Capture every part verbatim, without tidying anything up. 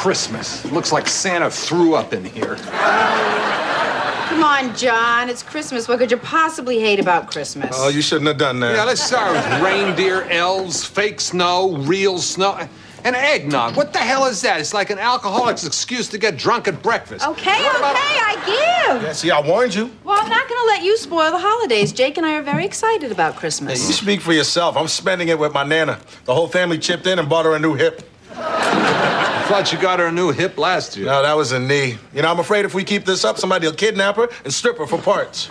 Christmas. It looks like Santa threw up in here. Come on, John. It's Christmas. What could you possibly hate about Christmas? Oh, you shouldn't have done that. Yeah, let's start with reindeer, elves, fake snow, real snow, and eggnog. What the hell is that? It's like an alcoholic's excuse to get drunk at breakfast. Okay, okay, I give. Yeah, see, I warned you. Well, I'm not going to let you spoil the holidays. Jake and I are very excited about Christmas. Hey, you speak for yourself. I'm spending it with my Nana. The whole family chipped in and bought her a new hip. I thought you got her a new hip last year. No, that was a knee. You know, I'm afraid if we keep this up, somebody will kidnap her and strip her for parts.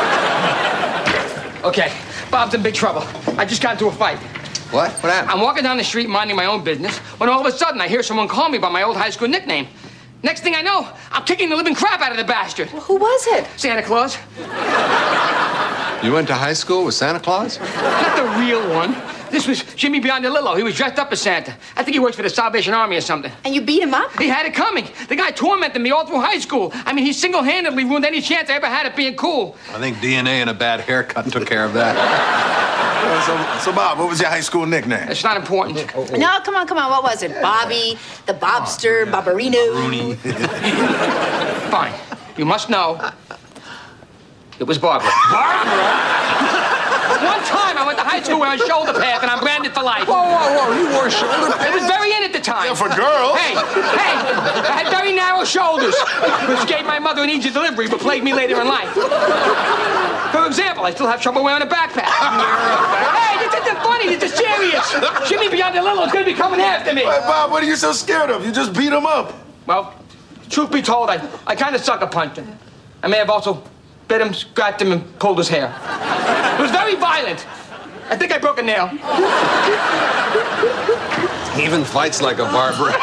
Okay, Bob's in big trouble. I just got into a fight. What? What happened? I'm walking down the street minding my own business when all of a sudden I hear someone call me by my old high school nickname. Next thing I know, I'm kicking the living crap out of the bastard. Well, who was it? Santa Claus. You went to high school with Santa Claus? Not the real one. This was Jimmy Biondolillo. He was dressed up as Santa. I think he works for the Salvation Army or something. And you beat him up? He had it coming. The guy tormented me all through high school. I mean, he single-handedly ruined any chance I ever had of being cool. I think D N A and a bad haircut took care of that. Uh, so, so, Bob, what was your high school nickname? It's not important. No, come on, come on. What was it? Bobby, the Bobster, Barbarino. Rooney. Fine. You must know it was Barbara. Barbara? One time I went to high school wearing shoulder pads and I'm branded for life. Whoa, whoa, whoa. You wore shoulder pads? It was very in at the time. Yeah, for girls. Hey, hey, I had very narrow shoulders, which gave my mother an easy delivery but plagued me later in life. For example, I still have trouble wearing a backpack. Hey, this isn't funny, this is serious. Jimmy Biondolillo is going to be coming after me. Hey, Bob, what are you so scared of? You just beat him up. Well, truth be told, I, I kind of sucker punched him. I may have also bit him, scratched him, and pulled his hair. It was very violent. I think I broke a nail. He even fights like a barber.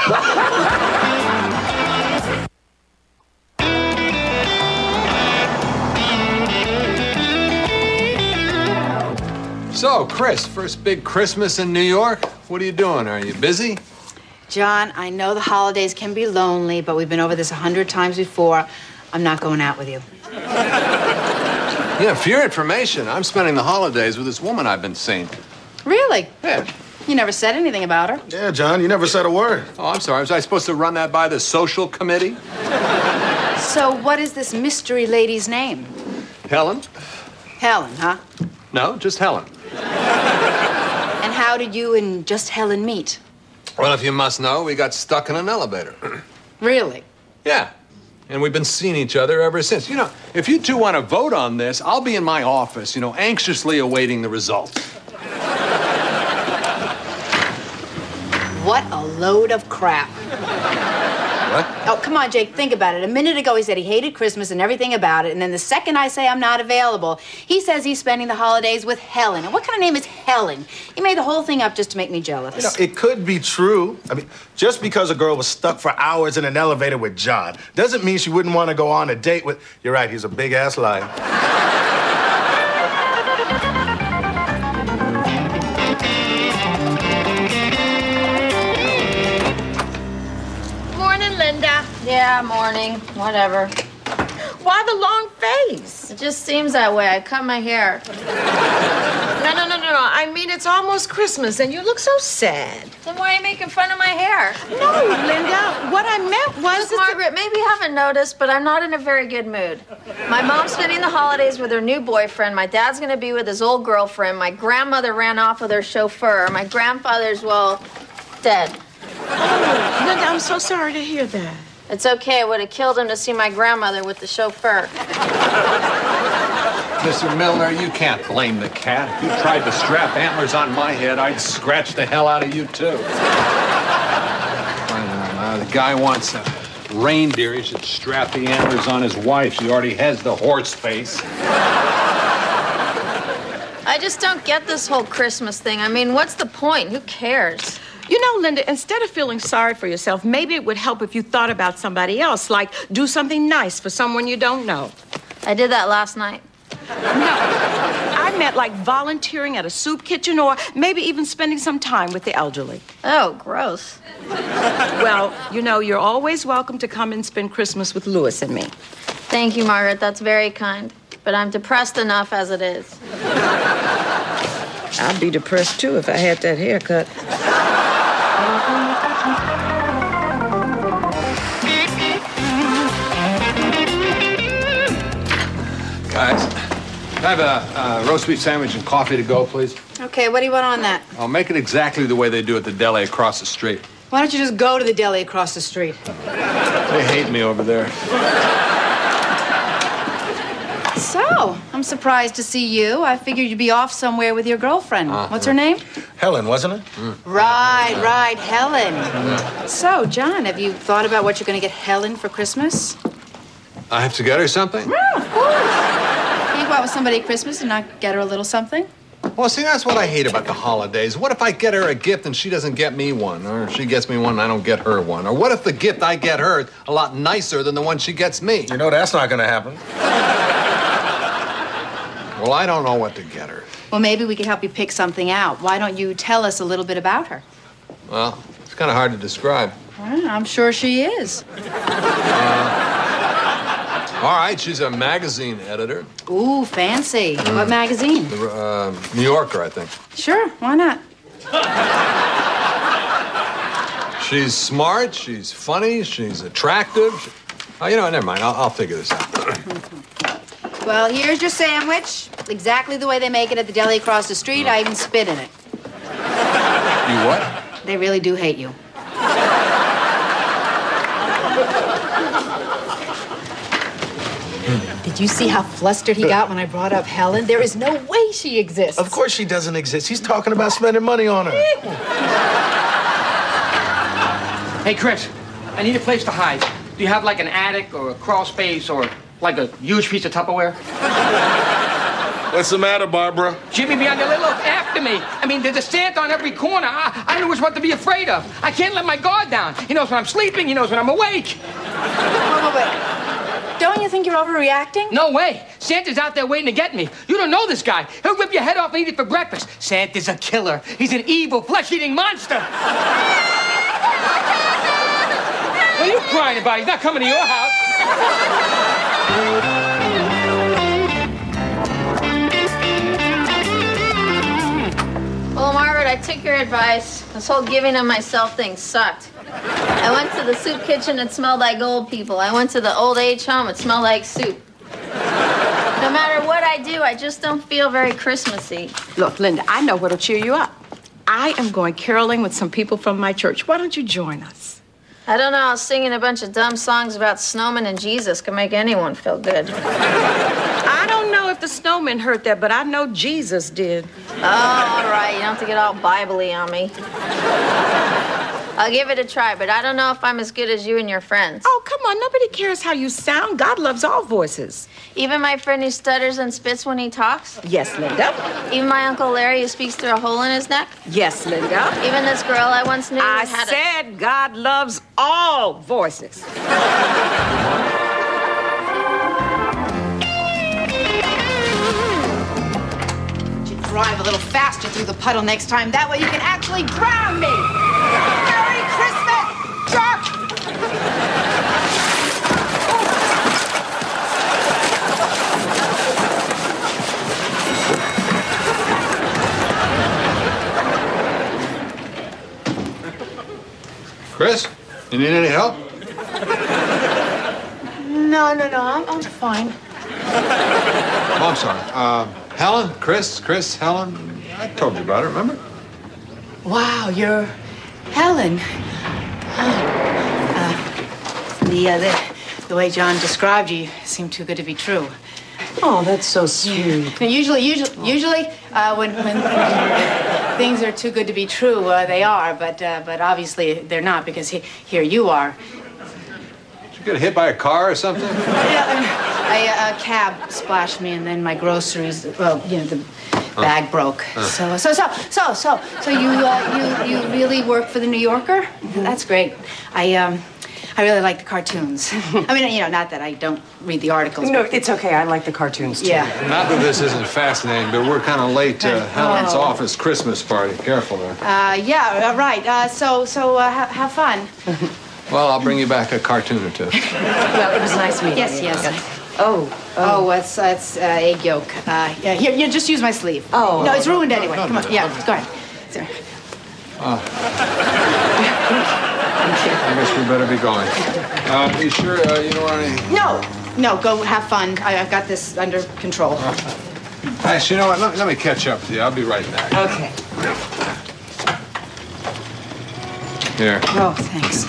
So, Chris, first big Christmas in New York. What are you doing? Are you busy? John, I know the holidays can be lonely, but we've been over this a hundred times before. I'm not going out with you. Yeah, for your information, I'm spending the holidays with this woman I've been seeing. Really? Yeah. You never said anything about her. Yeah, John, you never said a word. Oh, I'm sorry. Was I supposed to run that by the social committee? So what is this mystery lady's name? Helen? Helen, huh? No, just Helen. And how did you and just Helen meet? Well, if you must know, we got stuck in an elevator. Really? Yeah. And we've been seeing each other ever since. You know, if you two want to vote on this, I'll be in my office, you know, anxiously awaiting the results. What a load of crap. What? Oh, come on, Jake, think about it. A minute ago, he said he hated Christmas and everything about it, and then the second I say I'm not available, he says he's spending the holidays with Helen. And what kind of name is Helen? He made the whole thing up just to make me jealous. You know, it could be true. I mean, just because a girl was stuck for hours in an elevator with John doesn't mean she wouldn't want to go on a date with... You're right, he's a big-ass liar. Linda. Yeah, morning. Whatever. Why the long face? It just seems that way. I cut my hair. No, no, no, no, no. I mean, it's almost Christmas, and you look so sad. Then why are you making fun of my hair? No, Linda. What I meant was... Look, Margaret, maybe you haven't noticed, but I'm not in a very good mood. My mom's spending the holidays with her new boyfriend. My dad's going to be with his old girlfriend. My grandmother ran off with her chauffeur. My grandfather's, well, dead. Oh, Linda, I'm so sorry to hear that. It's okay. It would have killed him to see my grandmother with the chauffeur. Mister Milner, you can't blame the cat. If you tried to strap antlers on my head, I'd scratch the hell out of you, too. I know, uh, the guy wants a reindeer. He should strap the antlers on his wife. She already has the horse face. I just don't get this whole Christmas thing. I mean, what's the point? Who cares? You know, Linda, instead of feeling sorry for yourself, maybe it would help if you thought about somebody else, like do something nice for someone you don't know. I did that last night. No, I meant like volunteering at a soup kitchen or maybe even spending some time with the elderly. Oh, gross. Well, you know, you're always welcome to come and spend Christmas with Louis and me. Thank you, Margaret. That's very kind. But I'm depressed enough as it is. I'd be depressed, too, if I had that haircut. Guys, can I have a uh, roast beef sandwich and coffee to go, please? Okay, what do you want on that? I'll make it exactly the way they do at the deli across the street. Why don't you just go to the deli across the street? They hate me over there. So, I'm surprised to see you. I figured you'd be off somewhere with your girlfriend. Uh, What's her name? Helen, wasn't it? Mm. Right, right, Helen. So, John, have you thought about what you're going to get Helen for Christmas? I have to get her something? Yeah, of course. Can you go out with somebody at Christmas and not get her a little something? Well, see, that's what I hate about the holidays. What if I get her a gift and she doesn't get me one? Or if she gets me one and I don't get her one? Or what if the gift I get her is a lot nicer than the one she gets me? You know that's not going to happen. Well, I don't know what to get her. Well, maybe we could help you pick something out. Why don't you tell us a little bit about her? Well, it's kind of hard to describe. Well, I'm sure she is. All right, she's a magazine editor. Ooh, fancy. What magazine? The, uh, New Yorker, I think. Sure, why not? She's smart, she's funny, she's attractive. She... Oh, you know, never mind. I'll, I'll figure this out. Well, here's your sandwich. Exactly the way they make it at the deli across the street. I even spit in it. You what? They really do hate you. Did you see how flustered he got when I brought up Helen? There is no way she exists. Of course she doesn't exist. He's talking about spending money on her. Hey, Chris, I need a place to hide. Do you have like an attic or a crawl space or like a huge piece of Tupperware? What's the matter, Barbara? Jimmy behind the little after me. I mean, there's a Santa on every corner. I, I know what to be afraid of. I can't let my guard down. He knows when I'm sleeping. He knows when I'm awake. Wait, wait, wait. Don't you think you're overreacting? No way. Santa's out there waiting to get me. You don't know this guy. He'll rip your head off and eat it for breakfast. Santa's a killer. He's an evil, flesh-eating monster. What are you crying about? He's not coming to your house. Well, Margaret, I took your advice. This whole giving of myself thing sucked. I went to the soup kitchen, it smelled like old people. I went to the old age home, it smelled like soup. No matter what I do, I just don't feel very Christmassy. Look, Linda, I know what'll cheer you up. I am going caroling with some people from my church. Why don't you join us? I don't know, singing a bunch of dumb songs about snowmen and Jesus can make anyone feel good. I don't know if the snowman heard that, but I know Jesus did. Oh, all right, you don't have to get all Bible-y on me. I'll give it a try, but I don't know if I'm as good as you and your friends. Oh, come on. Nobody cares how you sound. God loves all voices. Even my friend who stutters and spits when he talks? Yes, Linda. Even my Uncle Larry who speaks through a hole in his neck? Yes, Linda. Even this girl I once knew I had said God loves all voices. Drive a little faster through the puddle next time. That way you can actually drown me. Merry Christmas! Drop! Chris, you need any help? No, no, no. I'm, I'm fine. Oh, I'm sorry. Uh, Helen? Chris? Chris? Helen? I told you about it, remember? Wow, you're Helen. Uh, the, uh, the, the way John described you seemed too good to be true. Oh, that's so sweet. And usually, usually, usually, uh, when, when things are too good to be true, uh, they are. But, uh, but obviously, they're not because he, here you are. Did you get hit by a car or something? Yeah, a, a cab splashed me, and then my groceries. Well, you know, the bag uh, broke. Uh. So, so, so, so, so, so you, uh, you, you really work for the New Yorker? Mm-hmm. That's great. I, um. I really like the cartoons. I mean, you know, not that I don't read the articles. No, it's okay. I like the cartoons, too. Yeah. Not that this isn't fascinating, but we're kind of late to Helen's oh. office Christmas party. Careful there. Uh, yeah, uh, right. Uh, so, so uh, ha have fun. Well, I'll bring you back a cartoon or two. Well, it was nice meeting yes, you. Yes, yes. Oh. Oh, oh it's, uh, it's uh, egg yolk. Uh, yeah, here, you just use my sleeve. Oh. No, it's ruined anyway. No, no, Come on, no, yeah, no. go ahead. Sorry. Uh, I guess we better be going. Uh, you sure uh, you don't want any? No, No, go have fun. I, I've got this under control. Actually, you know what? Let, let me catch up with you. I'll be right back. Okay. Here. Oh, thanks.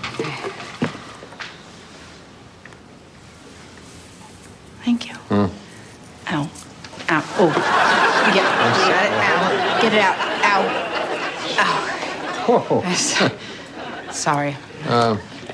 Thank you. Hmm. Ow. Ow. Oh. Get, you got it? Ow. Get it out. Ow. Ow. Sorry. Um.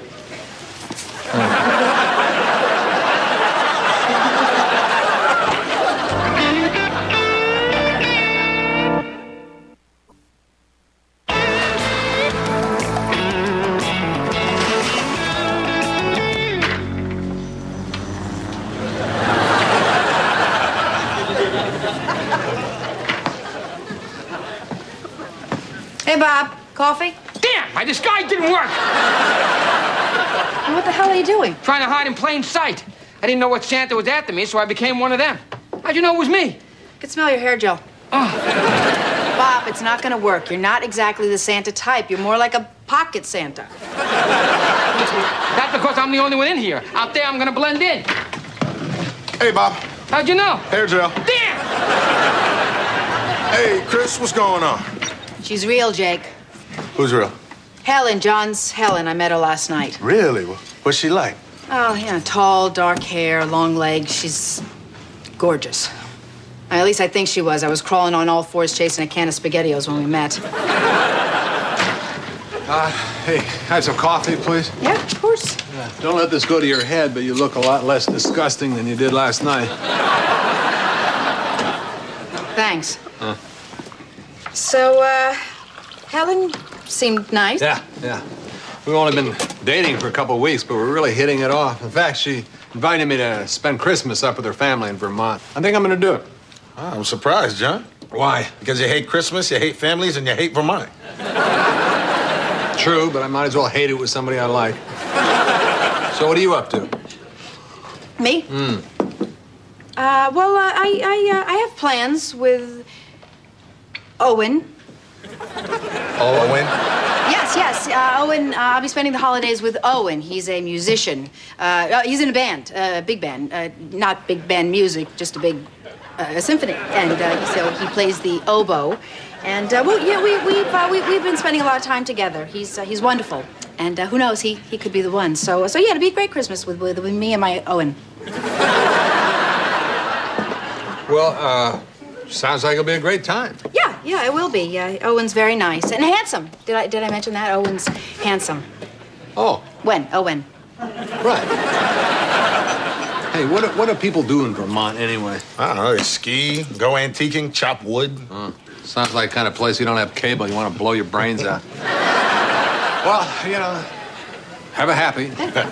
Hey, Bob. Coffee? Damn, my disguise didn't work. What the hell are you doing? Trying to hide in plain sight. I didn't know what Santa was after me, so I became one of them. How'd you know it was me? I could smell your hair gel. Oh. Bob, it's not gonna work. You're not exactly the Santa type. You're more like a pocket Santa. That's because I'm the only one in here. Out there, I'm gonna blend in. Hey, Bob. How'd you know? Hair gel. Damn! Hey, Chris, what's going on? She's real, Jake. Who's real? Helen, John's Helen. I met her last night. Really? What's she like? Oh, yeah, tall, dark hair, long legs. She's gorgeous. At least I think she was. I was crawling on all fours chasing a can of SpaghettiOs when we met. Uh, hey, have some coffee, please? Yeah, of course. Yeah, don't let this go to your head, but you look a lot less disgusting than you did last night. Thanks. Huh. So, uh, Helen seemed nice. Yeah, yeah. We've only been dating for a couple of weeks, but we're really hitting it off. In fact, she invited me to spend Christmas up with her family in Vermont. I think I'm gonna do it. Oh, I'm surprised, John. Why? Because you hate Christmas, you hate families, and you hate Vermont. True, but I might as well hate it with somebody I like. So what are you up to? Me? Hmm. Uh, well, uh, I, I, uh, I have plans with Owen. Owen? Yes, yes. Uh, Owen, uh, I'll be spending the holidays with Owen. He's a musician. Uh, uh, he's in a band, a uh, big band. Uh, not big band music, just a big uh, symphony. And uh, so he plays the oboe. And, uh, well, yeah, we, we've, uh, we, we've been spending a lot of time together. He's, uh, he's wonderful. And uh, who knows, he, he could be the one. So, so yeah, it'll be a great Christmas with, with, with me and my Owen. Well, uh, sounds like it'll be a great time. Yeah, yeah, it will be. Uh, Owen's very nice and handsome. Did I did I mention that? Owen's handsome. Oh. When? Owen. Right. Hey, what do, what do people do in Vermont anyway? I don't know. They ski, go antiquing, chop wood. Uh, sounds like the kind of place you don't have cable. You want to blow your brains out. Well, you know, have a happy.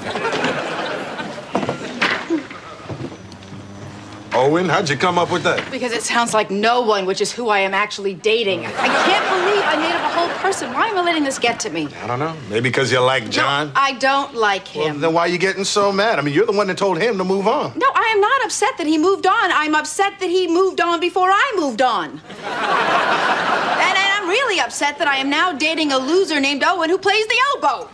Owen, how'd you come up with that? Because it sounds like no one, which is who I am actually dating. I can't believe I made up a whole person. Why am I letting this get to me? I don't know. Maybe because you like John? No, I don't like him. Well, then why are you getting so mad? I mean, you're the one that told him to move on. No, I am not upset that he moved on. I'm upset that he moved on before I moved on. and, and I'm really upset that I am now dating a loser named Owen who plays the oboe.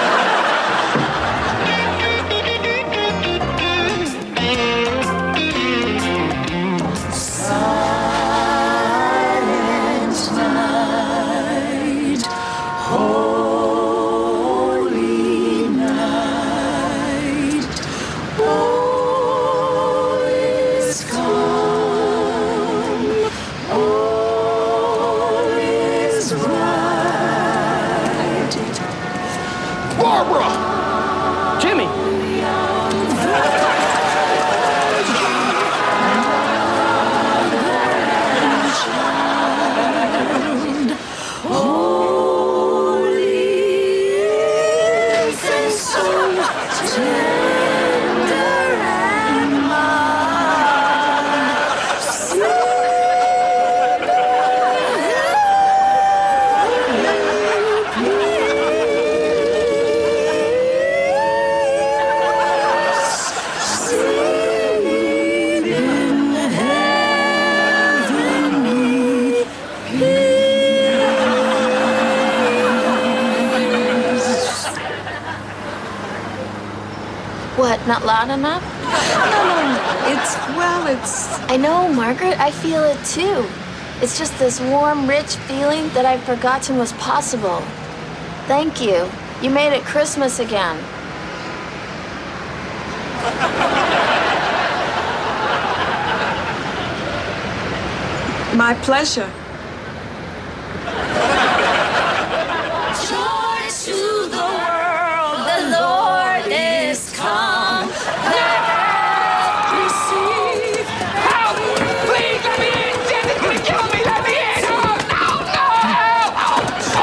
Jimmy! What, not loud enough? It's, well, it's... I know, Margaret. I feel it too. It's just this warm, rich feeling that I've forgotten was possible. Thank you. You made it Christmas again. My pleasure. Joy to the world, the Lord is come. Receive help! Please let me in! Santa's gonna kill me! Let me in! Oh, no, no!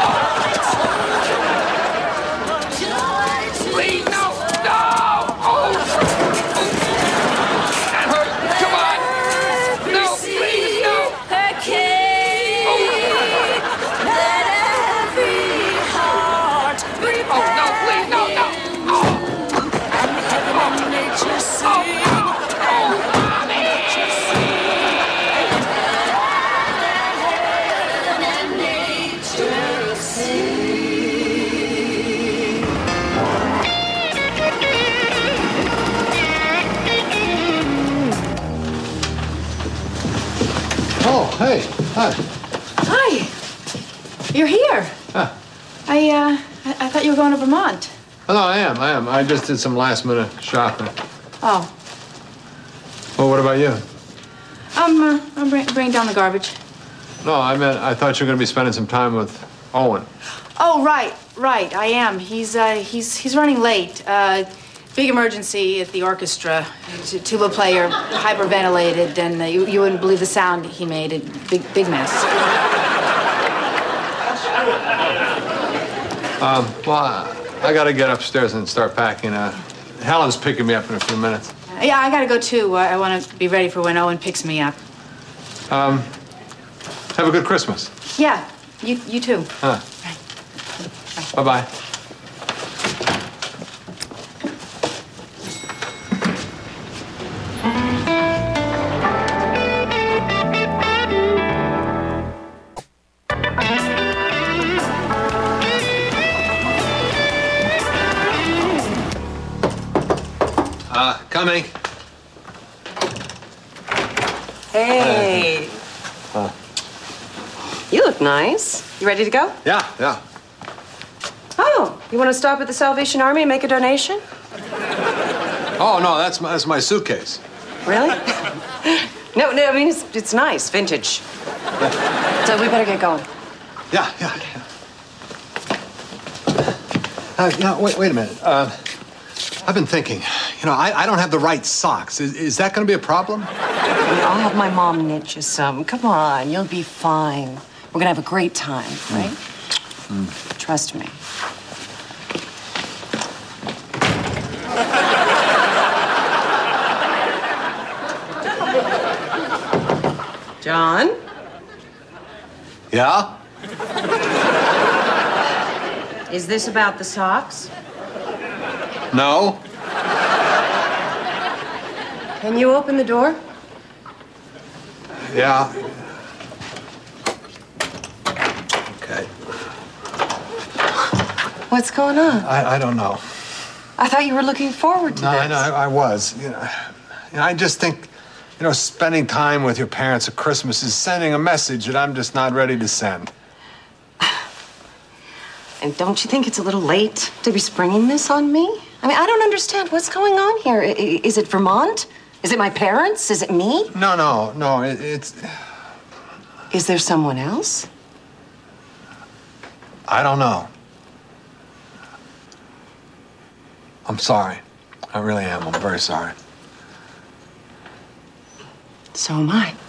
Oh. Please, no! No! Oh! That hurt! Come on! No, please, no! Her king, let every heart prepare. Oh, no, please, no, no! Oh! And heaven and nature sing. Oh, hey. Hi. Hi. You're here. Huh. I, uh, I, I thought you were going to Vermont. Oh, no, I am. I am. I just did some last minute shopping. Oh. Well, what about you? Um, uh, I'm bring, bringing down the garbage. No, I meant I thought you were going to be spending some time with Owen. Oh, right, right. I am. He's, uh, he's, he's running late. Uh, big emergency at the orchestra. T- tuba player hyperventilated, and uh, you, you wouldn't believe the sound he made. A big, big mess. Um, well, I, I got to get upstairs and start packing. Uh, Helen's picking me up in a few minutes. Yeah, I gotta go too. Uh, I want to be ready for when Owen picks me up. Um, have a good Christmas. Yeah, you, you too. Huh. Bye-bye. Uh, coming. Hey. Huh. You look nice. You ready to go? Yeah, yeah. Oh, you want to stop at the Salvation Army and make a donation? Oh, no, that's my, that's my suitcase. Really? no, no, I mean, it's, it's nice, vintage. So we better get going. Yeah, yeah, yeah. Uh, now, wait, wait a minute. Uh, I've been thinking, you know, I, I don't have the right socks. Is, is that going to be a problem? I'll have my mom knit you some. Come on, you'll be fine. We're gonna have a great time, right? Mm. Mm. Trust me. John? Yeah? Is this about the socks? No? Can you open the door? Yeah. Okay. What's going on? I, I don't know. I thought you were looking forward to No, this. I know, I, I was. You know, you know, I just think, you know, spending time with your parents at Christmas is sending a message that I'm just not ready to send. And don't you think it's a little late to be springing this on me? I mean, I don't understand. What's going on here? I- Is it Vermont? Is it my parents? Is it me? No, no, no, it, it's... Is there someone else? I don't know. I'm sorry. I really am. I'm very sorry. So am I.